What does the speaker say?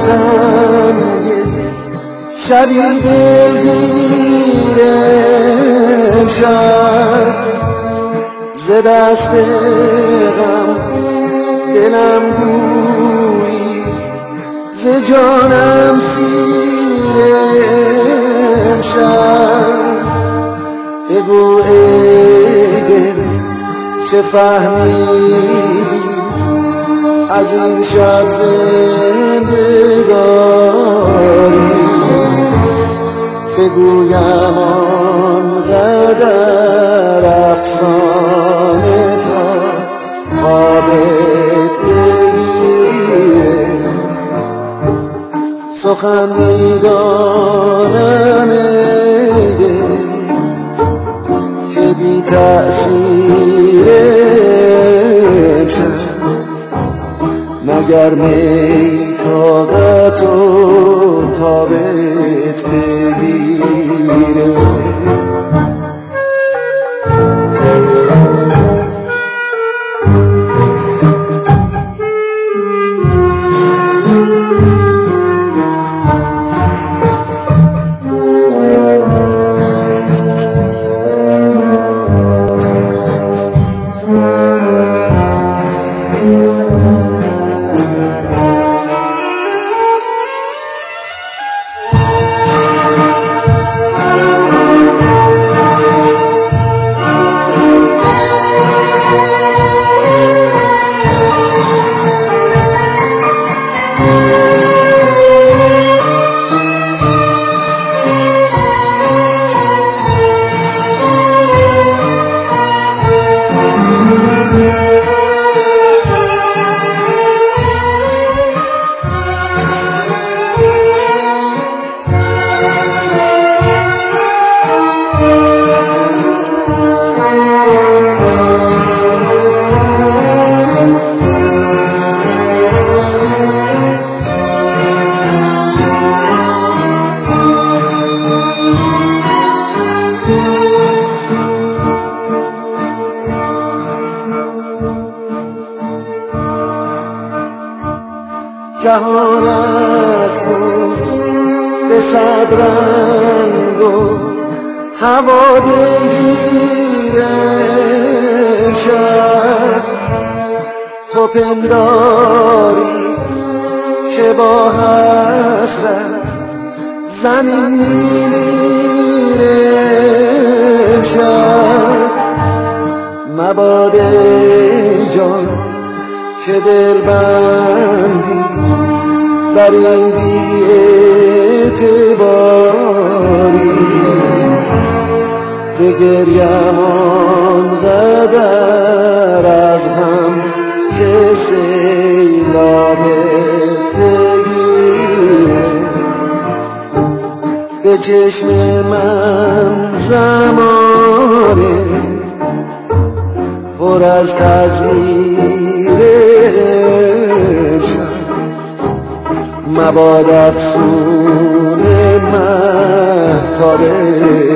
تنگه شبی دلگیرم شد ز دست غم دلم گویی ز جانم سیرم شد بگو ای دل چه فهمیدی از این شب زندگاری بگویم آنقدر افسانه تا خوابت بگیره سخن میدانم ای دل که بی تأثیرم شد مگر می طاقت و تابت بگیره جهانت بود به صد رنگ و هوا دلگیرم شد تو پنداری که با حسرت زمین میمیرم شد مبادا جان که دل بندی بر این بی اعتباری بگریم آنقدر از غم که سیلابت بگیره به چشم من زمانه پر از تزویرم شد مباد افسون مهتابت